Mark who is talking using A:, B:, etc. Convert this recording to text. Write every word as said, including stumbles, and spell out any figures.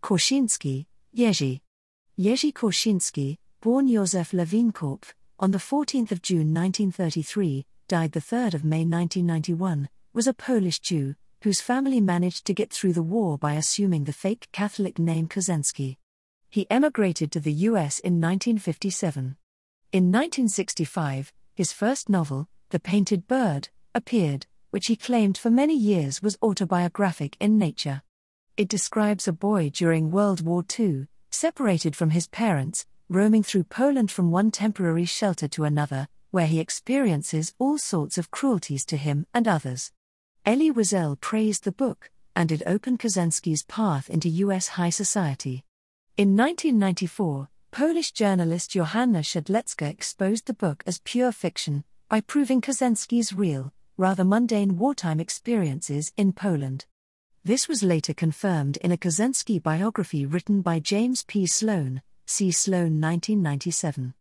A: Korzynski, Jerzy. Jerzy Korzynski, born Józef Lewinkorp, on the fourteenth of June nineteen thirty-three, died the third of May nineteen ninety-one, was a Polish Jew, whose family managed to get through the war by assuming the fake Catholic name Korzynski. He emigrated to the U S in nineteen fifty-seven. In nineteen sixty-five, his first novel, The Painted Bird, appeared, which he claimed for many years was autobiographic in nature. It describes a boy during World War Two, separated from his parents, roaming through Poland from one temporary shelter to another, where he experiences all sorts of cruelties to him and others. Elie Wiesel praised the book, and it opened Korzynski's path into U S high society. In nineteen ninety-four, Polish journalist Joanna Siedlecka exposed the book as pure fiction, by proving Korzynski's real, rather mundane wartime experiences in Poland. This was later confirmed in a Korzynski biography written by James P. Sloan, see Sloan nineteen ninety-seven.